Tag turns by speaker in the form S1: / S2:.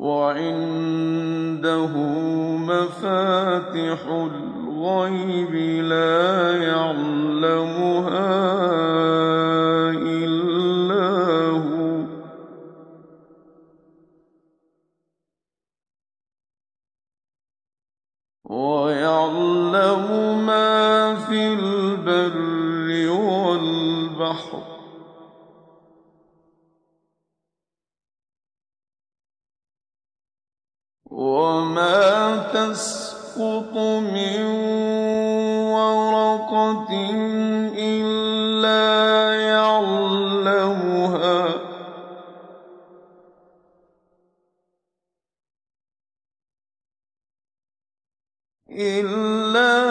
S1: وعنده مفاتح الغيب لا يعلمها إلا هو ويعلم ما في البر والبحر وما تسقط من ورقة إلا يعلمها إلا